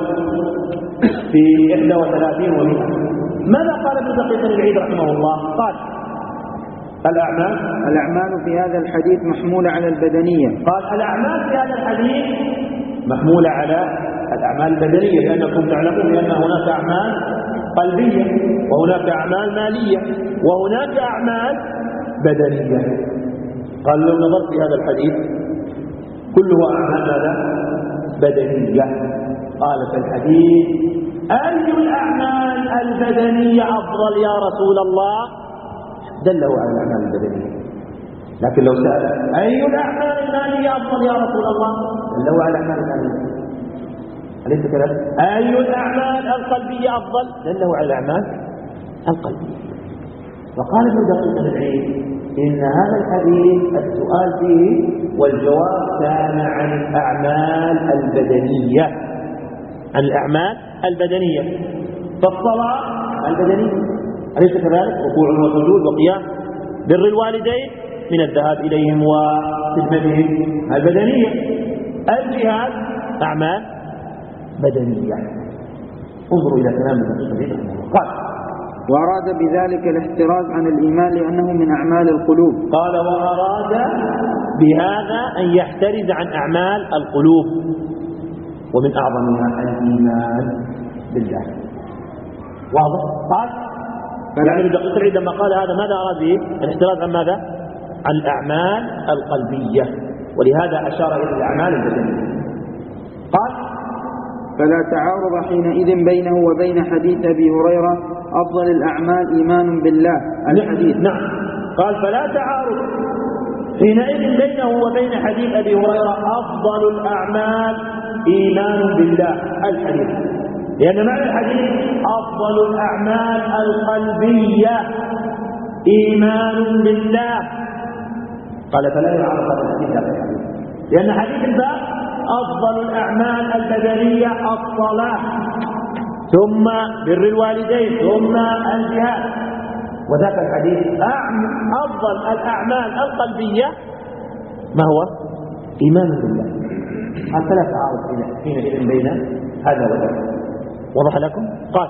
في إحدى وثلاثين ومئة. ماذا قال ابن دقيق العيد رحمه الله؟ قال الأعمال الأعمال في هذا الحديث محمولة على البدنية. قال الأعمال في هذا الحديث محمولة على الأعمال البدنية، لأنكم تعلمون بأن هناك أعمال قلبية وهناك أعمال مالية وهناك أعمال بدنية. قال لو نظرت في هذا الحديث كله أعمال ماذا؟ بدنية. قال في الحديث أي الأعمال البدنية أفضل يا رسول الله؟ دله على الأعمال البدنية. لكن لو سأل أي الأعمال المالية أفضل يا رسول الله؟ دله على الأعمال المالية. أليس كذلك؟ أي الأعمال القلبية أفضل؟ دله على الأعمال القلبية. وقال ابن دقيق العيد إن هذا الحديث السؤال فيه والجواب كان عن الأعمال البدنية، عن الأعمال البدنية. فالصلاة البدنية أليس كذلك؟ ركوع وسجود وقيام، بر الوالدين من الذهاب إليهم وخدمتهم البدنية. الجهاد أعمال بدنية. انظروا إلى كلام ابن قال وأراد بذلك الاحتراز عن الإيمان لأنه من أعمال القلوب. قال وأراد بهذا أن يحترز عن أعمال القلوب، ومن أعظمها الإيمان بالله. واضح؟ قال يعني ابن دقيق العيد لما قال هذا ماذا أراد به؟ الاحتراز عن ماذا؟ عن الأعمال القلبية، ولهذا أشار إلى الأعمال البدنية. قال فلا تعارض حينئذ بينه وبين حديث أبي هريرة أفضل الأعمال إيمان بالله الحديث. نعم. قال فلا تعارض حينئذ بينه وبين حديث أبي هريرة أفضل الأعمال إيمان بالله الحديث، لأن معنى الحديث أفضل الأعمال القلبية إيمان بالله. قال فلا يعرف هذا الحديث، لأن حديث الباب أفضل الأعمال البدنية الصلاة، ثم بر الوالدين، ثم الجهاد. وذاك الحديث أفضل الأعمال القلبية ما هو؟ إيمان بالله. قال فلا تعارض حينئذ بين هذا وذاك. وضح لكم؟ قال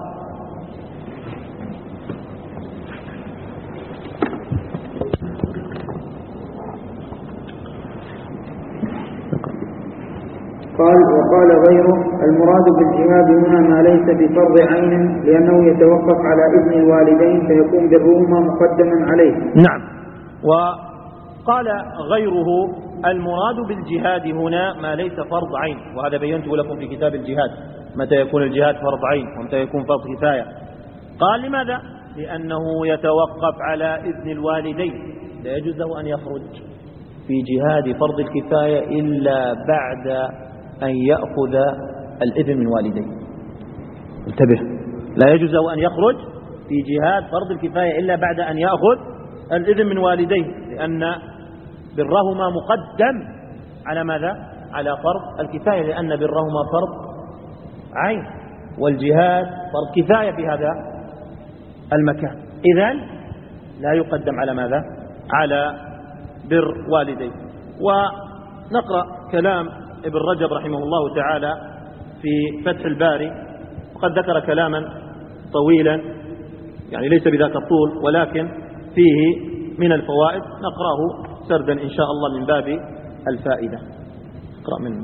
قال وقال غيره المراد بالجهاد هنا ما ليس بفرض عين، لأنه يتوقف على إذن الوالدين فيكون برهما مقدما عليه. نعم. وقال غيره المراد بالجهاد هنا ما ليس فرض عين، وهذا بينته لكم في كتاب الجهاد متى يكون الجهاد فرض عين ومتى يكون فرض كفاية. قال لماذا؟ لأنه يتوقف على إذن الوالدين، لا يجوز له أن يخرج في جهاد فرض الكفاية إلا بعد أن يأخذ الإذن من والديه. انتبه، لا يجوز له أن يخرج في جهاد فرض الكفاية إلا بعد أن يأخذ الإذن من والديه، لأن برهما مقدم على ماذا؟ على فرض الكفاية، لأن برهما فرض عين والجهاد فرض كفاية في هذا المكان. إذن لا يقدم على ماذا؟ على بر والديه. ونقرأ كلام ابن رجب رحمه الله تعالى في فتح الباري، وقد ذكر كلاما طويلا يعني ليس بذاك الطول، ولكن فيه من الفوائد نقرأه سردا إن شاء الله من باب الفائدة. اقرأ من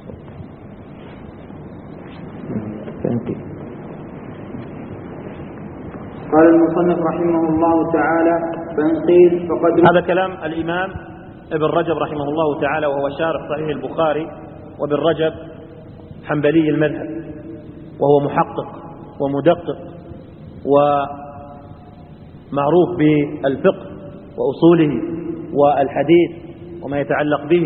قال المصنف رحمه الله تعالى: فإن قيل فقد. هذا كلام الإمام ابن رجب رحمه الله تعالى، وهو شارح صحيح البخاري. وابن رجب حنبلي المذهب، وهو محقق ومدقق ومعروف بالفقه وأصوله والحديث وما يتعلق به،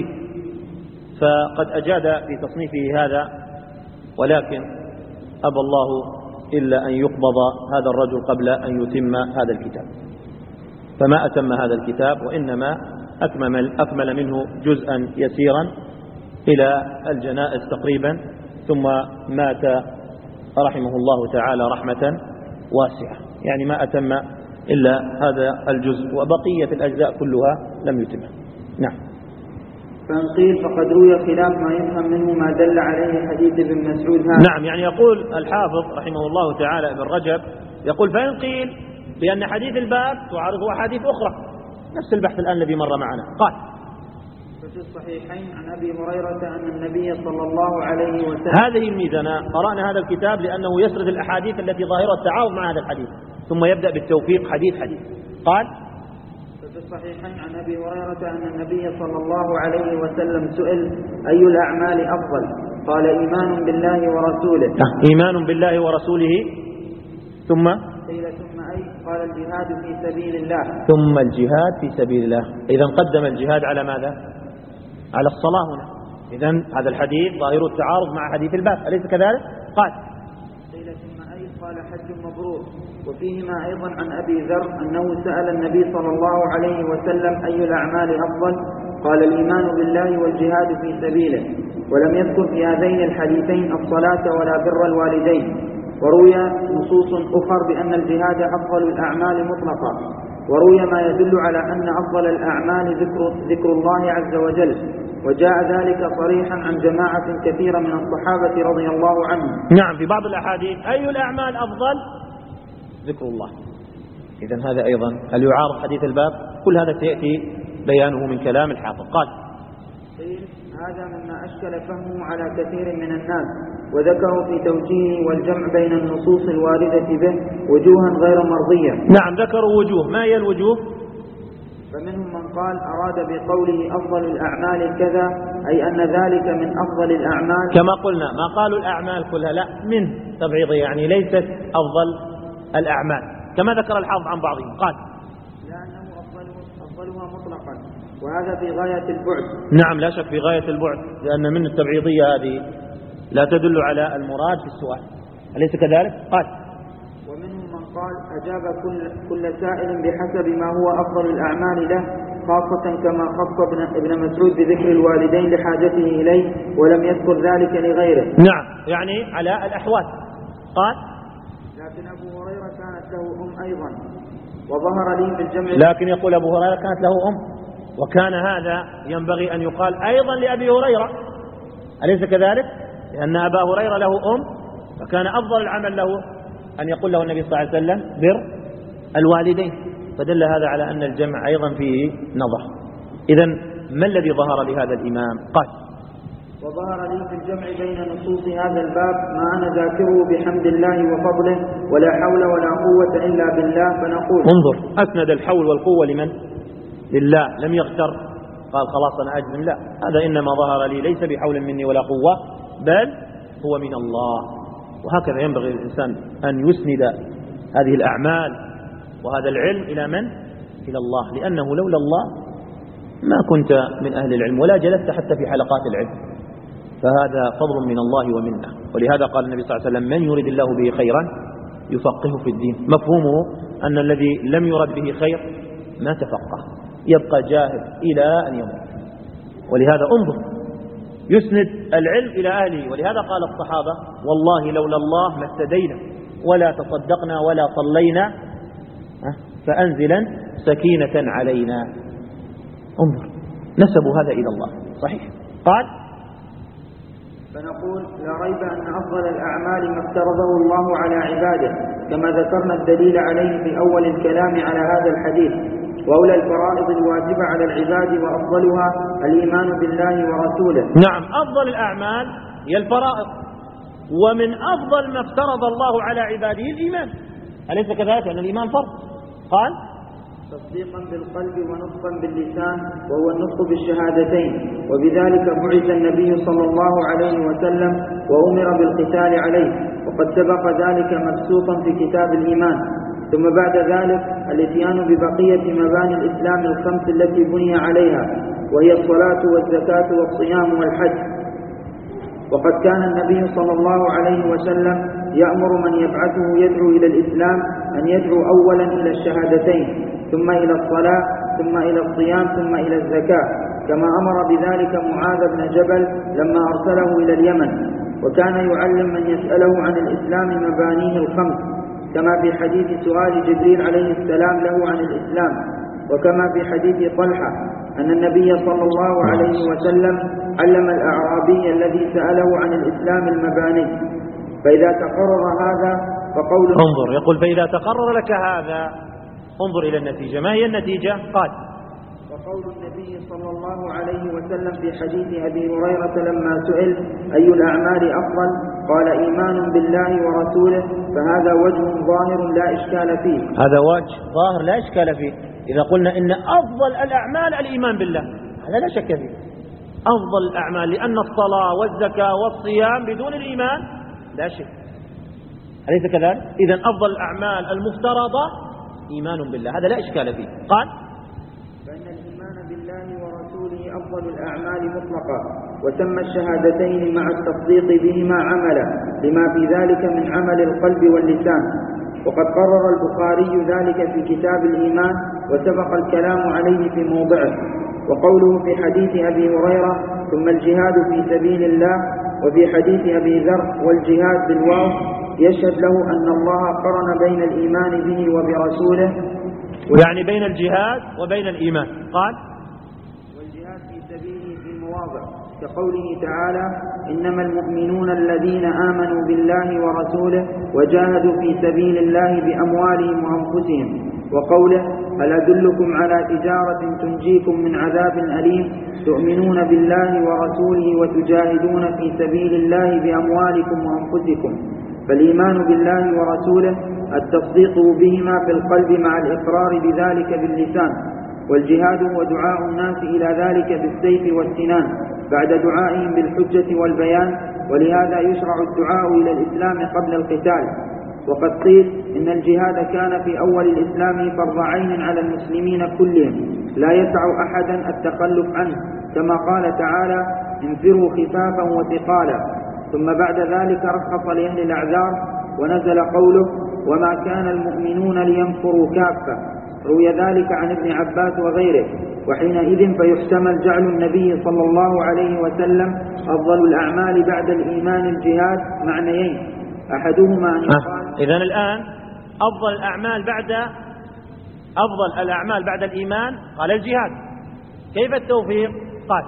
فقد أجاد في تصنيفه هذا، ولكن أبى الله إلا أن يقبض هذا الرجل قبل أن يتم هذا الكتاب، فما أتم هذا الكتاب، وإنما أكمل, أكمل منه جزءا يسيرا إلى الجنائز تقريبا، ثم مات رحمه الله تعالى رحمة واسعة، يعني ما أتم إلا هذا الجزء، وبقية الأجزاء كلها لم يتم. نعم. فإن قيل فقد روي خلاف ما يفهم منه ما دل عليه حديث ابن مسعود هذا. نعم، يعني يقول الحافظ رحمه الله تعالى ابن رجب، يقول: فإن قيل بأن حديث الباب تعارضه أحاديث أخرى، نفس البحث الآن الذي مر معنا. قال: ففي الصحيحين عن أبي هريرة أن النبي صلى الله عليه وسلم. هذه الميزانة، قرأنا هذا الكتاب لأنه يسرد الأحاديث التي ظاهرة التعارض مع هذا الحديث، ثم يبدأ بالتوفيق حديث حديث. قال: في الصحيحين عن أبي هريرة أن النبي صلى الله عليه وسلم سئل: أي الأعمال أفضل؟ قال: إيمان بالله ورسوله. إيمان بالله ورسوله. ثم قيل: ثم أي؟ قال: الجهاد في سبيل الله. ثم الجهاد في سبيل الله. إذن قدم الجهاد على ماذا؟ على الصلاة هنا. إذن هذا الحديث ظاهر التعارض مع حديث الباب، أليس كذلك؟ قال: قيل: ثم أي؟ قال: حج مبرور. وفيهما أيضا عن أبي ذر أنه سأل النبي صلى الله عليه وسلم: أي الأعمال أفضل؟ قال: الإيمان بالله والجهاد في سبيله. ولم يذكر في هذين الحديثين الصلاة ولا بر الوالدين. وروي نصوص أخر بأن الجهاد أفضل الأعمال مطلقا، وروي ما يدل على أن أفضل الأعمال ذكر, ذكر الله عز وجل، وجاء ذلك صريحا عن جماعة كثيرة من الصحابة رضي الله عنهم. نعم، في بعض الأحاديث أي الأعمال أفضل؟ ذكر الله. إذن هذا أيضا هل يعارض حديث الباب؟ كل هذا سيأتي بيانه من كلام الحافظ. قال: هذا مما أشكل فهمه على كثير من الناس، وذكروا في توجيهه والجمع بين النصوص الواردة به وجوها غير مرضية. نعم، ذكروا وجوه. ما هي الوجوه؟ فمنهم من قال أراد بقوله أفضل الأعمال كذا، أي أن ذلك من أفضل الأعمال، كما قلنا ما قالوا الأعمال كلها، لا، من تبعيض، يعني ليست أفضل الأعمال، كما ذكر الحافظ عن بعضهم. قال: لأنه أفضلها مطلقا، وهذا في غاية البعد. نعم، لا شك في غاية البعد، لأن من التبعيضية هذه لا تدل على المراد في السؤال، أليس كذلك؟ قال: ومنهم من قال أجاب كل, كل سائل بحسب ما هو أفضل الأعمال له، خاصة كما خص ابن, ابن مسعود بذكر الوالدين لحاجته إليه، ولم يذكر ذلك لغيره. نعم، يعني على الأحوال. قال: لكن أبو هريرة كانت له أم أيضا، وظهر لي في الجمع. لكن يقول أبو هريرة كانت له أم، وكان هذا ينبغي أن يقال أيضا لأبي هريرة، أليس كذلك؟ لأن أبا هريرة له أم، فكان أفضل العمل له أن يقول له النبي صلى الله عليه وسلم بر الوالدين، فدل هذا على أن الجمع أيضا فيه نظر. إذن ما الذي ظهر لهذا الإمام؟ قال: وظهر لي في الجمع بين نصوص هذا الباب ما أنا ذاكره بحمد الله وفضله، ولا حول ولا قوة إلا بالله. فنقول: انظر، أسند الحول والقوة لمن؟ لله، لم يغتر قال خلاص أنا أجزم، لا، هذا إنما ظهر لي ليس بحول مني ولا قوة، بل هو من الله. وهكذا ينبغي للإنسان أن يسند هذه الأعمال وهذا العلم إلى من؟ إلى الله، لأنه لولا الله ما كنت من أهل العلم ولا جلست حتى في حلقات العلم، فهذا فضل من الله ومنه. ولهذا قال النبي صلى الله عليه وسلم: من يرد الله به خيرا يفقهه في الدين. مفهومه أن الذي لم يرد به خير ما تفقه، يبقى جاهل إلى أن يموت. ولهذا انظر يسند العلم إلى أهله. ولهذا قال الصحابة والله لولا الله ما اهتدينا ولا تصدقنا ولا صلينا فأنزلا سكينة علينا. انظر نسبوا هذا إلى الله. صحيح. قال فنقول لا ريب أن أفضل الأعمال ما افترضه الله على عباده كما ذكرنا الدليل عليه في أول الكلام على هذا الحديث، وأولى الفرائض الواجبة على العباد وأفضلها الإيمان بالله ورسوله. نعم أفضل الأعمال هي الفرائض، ومن أفضل ما افترض الله على عباده الإيمان، أليس كذلك؟ أن الإيمان فرض. قال تصديقا بالقلب ونطقا باللسان وهو النطق بالشهادتين، وبذلك بعث النبي صلى الله عليه وسلم وأمر بالقتال عليه، وقد سبق ذلك مبسوطا في كتاب الإيمان. ثم بعد ذلك الاتيان ببقية مباني الإسلام الخمس التي بني عليها، وهي الصلاة والزكاة والصيام والحج. وقد كان النبي صلى الله عليه وسلم يأمر من يبعثه يدعو إلى الإسلام أن يدعو أولا إلى الشهادتين، ثم إلى الصلاة، ثم إلى الصيام، ثم إلى الزكاة، كما أمر بذلك معاذ بن جبل لما أرسله إلى اليمن. وكان يعلم من يسأله عن الإسلام مبانيه الخمس، كما في حديث سؤال جبريل عليه السلام له عن الإسلام، وكما في حديث طلحة أن النبي صلى الله عليه وسلم علم الأعرابي الذي سأله عن الإسلام المباني. فإذا تقرر هذا فقول انظر، يقول فإذا تقرر لك هذا انظر إلى النتيجة. ما هي النتيجة؟ قال وقول النبي صلى الله عليه وسلم في حديث أبي هريرة لما سئل أي الأعمال أفضل قال إيمان بالله ورسوله، فهذا وجه ظاهر لا إشكال فيه. هذا وجه ظاهر لا إشكال فيه. إذا قلنا إن أفضل الأعمال الإيمان بالله هذا لا شك فيه، أفضل الأعمال، لأن الصلاة والزكاة والصيام بدون الإيمان لا شك، أليس كذلك؟ إذن أفضل الأعمال المفترضة إيمان بالله، هذا لا إشكال فيه. قال فإن الإيمان بالله ورسوله أفضل الأعمال مطلقا، وسمى الشهادتين مع التصديق بهما عملا لما في ذلك من عمل القلب واللسان. وقد قرر البخاري ذلك في كتاب الإيمان، وسبق الكلام عليه في موضعه. وقوله في حديث أبي هريرة ثم الجهاد في سبيل الله، وفي حديث أبي ذر والجهاد بالواو، يشهد له أن الله قرن بين الإيمان به وبرسوله، يعني بين الجهاد وبين الإيمان. قال والجهاد في سبيله في مواضع كقوله تعالى إنما المؤمنون الذين آمنوا بالله ورسوله وجاهدوا في سبيل الله بأموالهم وأنفسهم، وقوله هل أدلكم على تجارة تنجيكم من عذاب أليم تؤمنون بالله ورسوله وتجاهدون في سبيل الله بأموالكم وأنفسكم. فالإيمان بالله ورسوله التصديق بهما في القلب مع الإقرار بذلك باللسان، والجهاد هو دعاء الناس إلى ذلك بالسيف والسنان بعد دعائهم بالحجة والبيان، ولهذا يشرع الدعاء إلى الإسلام قبل القتال. وقد قيل إن الجهاد كان في أول الإسلام فرض عين على المسلمين كلهم لا يسع أحدا التخلف عنه، كما قال تعالى انفروا خفافا وثقالا. ثم بعد ذلك رخص لأهل الأعذار ونزل قوله وما كان المؤمنون لينفروا كافة، روي ذلك عن ابن عباس وغيره. وحينئذ فيحتمل جعل النبي صلى الله عليه وسلم أفضل الأعمال بعد الإيمان الجهاد معنيين، أحدهما أن يقال آه. إذن الآن أفضل الأعمال بعد أفضل الأعمال بعد الإيمان قال الجهاد. كيف التوفيق؟ قال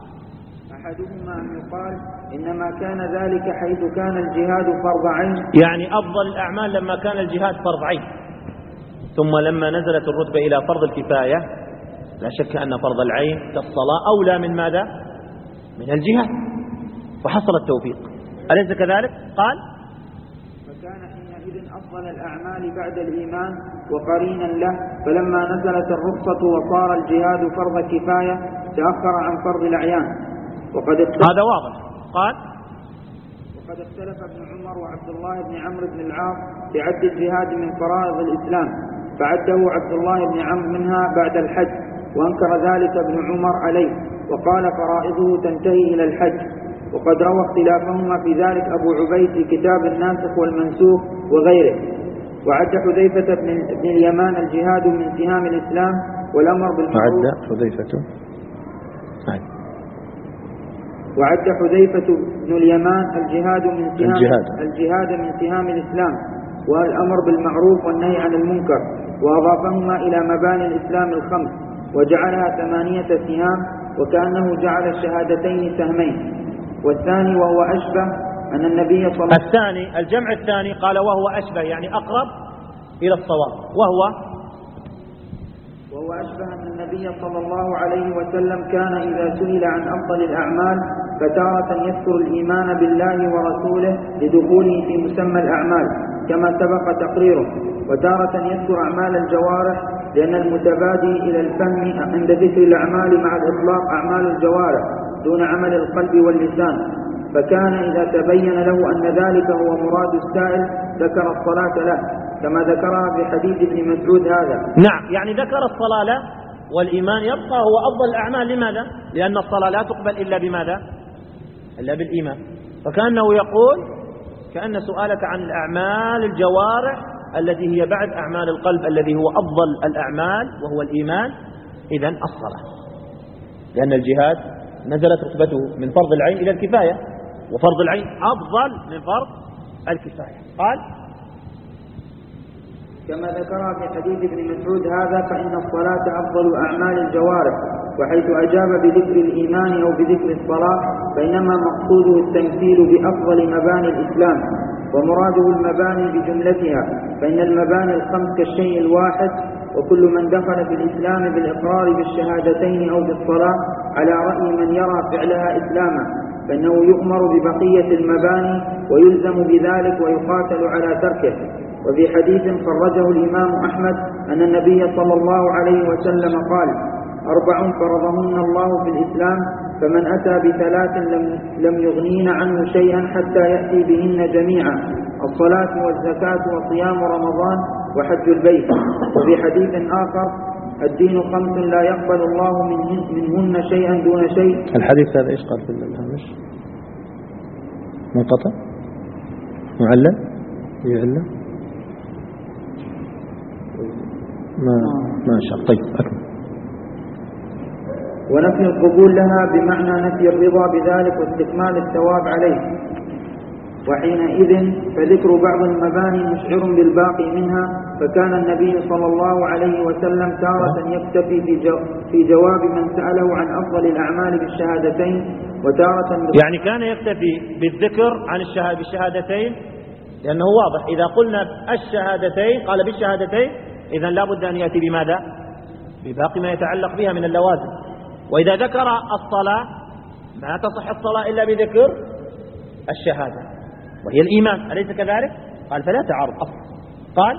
أحدهما أن يقال إنما كان ذلك حيث كان الجهاد فرض عين، يعني أفضل الأعمال لما كان الجهاد فرض عين، ثم لما نزلت الرتبة إلى فرض الكفاية لا شك أن فرض العين كالصلاة أولى من ماذا؟ من الجهاد، وحصل التوفيق، أليس كذلك؟ قال فكان حينئذ أفضل الأعمال بعد الإيمان وقرينا له، فلما نزلت الرخصة وصار الجهاد فرض كفاية تأخر عن فرض الأعيان. وقد هذا واضح. قال وقد اختلف ابن عمر وعبد الله بن عمرو بن العاص في عد الجهاد من فرائض الإسلام، فعده عبد الله بن عمرو منها بعد الحج، وأنكر ذلك ابن عمر عليه وقال فرائضه تنتهي إلى الحج. وقد روى اختلافهما في ذلك أبو عبيد في كتاب الناسخ والمنسوخ وغيره. وعد حذيفة بن اليمان الجهاد من سهام الإسلام والأمر بالمعروف. عد حذيفة وعد حذيفة بن اليمان الجهاد من سهام الجهاد. الجهاد من سهام الإسلام والأمر بالمعروف والنهي عن المنكر، وأضافهما إلى مباني الإسلام الخمس وجعلها ثمانية سهام، وكأنه جعل الشهادتين سهمين. والثاني وهو أشبه أن النبي صلى الله عليه وسلم الثاني الجمع الثاني قال وهو أشبه يعني أقرب إلى الصواب، وهو وهو أشبه أن النبي صلى الله عليه وسلم كان إذا سئل عن أفضل الأعمال فتارة يذكر الإيمان بالله ورسوله لدخوله في مسمى الأعمال كما سبق تقريره، وتارة يذكر أعمال الجوارح لأن المتبادي إلى الفهم عند ذكر الأعمال مع الإطلاق أعمال الجوارح دون عمل القلب واللسان، فكان إذا تبين له أن ذلك هو مراد السائل ذكر الصلاة له كما ذكرها في حديث ابن مسعود هذا. نعم، يعني ذكر الصلاة له، والإيمان يبقى هو أفضل الأعمال. لماذا؟ لأن الصلاة لا تقبل إلا بماذا؟ إلا بالإيمان. فكأنه يقول كأن سؤالك عن الأعمال الجوارح التي هي بعد أعمال القلب الذي هو أفضل الأعمال وهو الإيمان، إذن الصلاة، لأن الجهاد نزلت رتبته من فرض العين إلى الكفاية، وفرض العين أفضل من فرض الكفاية. قال كما ذكرها في حديث ابن مسعود هذا فإن الصلاة أفضل أعمال الجوارح، وحيث أجاب بذكر الإيمان أو بذكر الصلاة فإنما مقصوده التمثيل بأفضل مباني الإسلام، ومراده المباني بجملتها، فإن المباني الخمس كالشيء الواحد، وكل من دخل في الإسلام بالإقرار بالشهادتين أو بالصلاة على رأي من يرى فعلها إسلاما فإنه يؤمر ببقية المباني ويلزم بذلك ويقاتل على تركه. وفي حديث خرجه الإمام أحمد أن النبي صلى الله عليه وسلم قال: أربع فرضهن الله في الإسلام فمن أتى بثلاث لم, لم يغنين عنه شيئا حتى يأتي بهن جميعا: الصلاة والزكاة وصيام رمضان وحج البيت. وفي حديث آخر: الدين خمس لا يقبل الله منهن, منهن شيئا دون شيء. الحديث هذا إيش قال في الهامش؟ منقطع؟ معلل؟ يعلل؟ ما ما شاء. طيب أكمل. ونفي القبول لها بمعنى نفي الرضا بذلك واستكمال الثواب عليه، وحينئذ فذكر بعض المباني مشعر بالباقي منها، فكان النبي صلى الله عليه وسلم تارة يكتفي في, جو في جواب من سأله عن أفضل الأعمال بالشهادتين، وتارة يعني كان يكتفي بالذكر عن الشهادة بالشهادتين، لأنه واضح إذا قلنا الشهادتين قال بالشهادتين، إذن لا بد أن يأتي بماذا؟ بباقي ما يتعلق بها من اللوازم. وإذا ذكر الصلاة ما تصح الصلاة إلا بذكر الشهادة وهي الإيمان، أليس كذلك؟ قال فلا تعارض أصلا. قال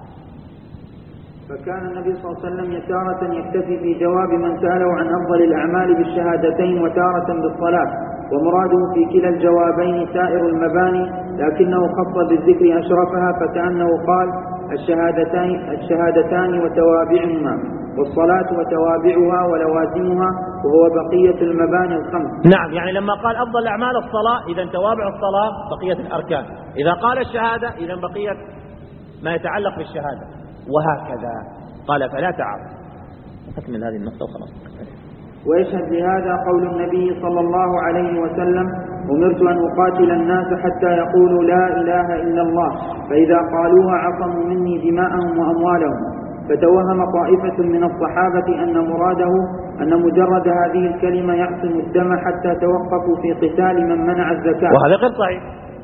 فكان النبي صلى الله عليه وسلم تارة يكتفي في جواب من سأله عن أفضل الأعمال بالشهادتين وتارة بالصلاة، ومراده في كلا الجوابين سائر المباني، لكنه خص بالذكر أشرفها، فكأنه قال: الشهادتان, الشهادتان وتوابعهما، والصلاة وتوابعها ولوازمها، وهو بقية المباني الخمس. نعم، يعني لما قال أفضل الأعمال الصلاة، إذن توابع الصلاة بقية الأركان، إذا قال الشهادة إذن بقية ما يتعلق بالشهادة، وهكذا. قال فلا تعارض. أكمل هذه النقطة وخلاص. ويشهد لهذا قول النبي صلى الله عليه وسلم: أمرت أن أقاتل الناس حتى يقولوا لا إله إلا الله، فإذا قالوها عصموا مني دماءهم وأموالهم. فتوهم طائفة من الصحابة أن مراده أن مجرد هذه الكلمة يعصم الدم حتى توقفوا في قتال من منع الزكاة، وهذا غير صحيح.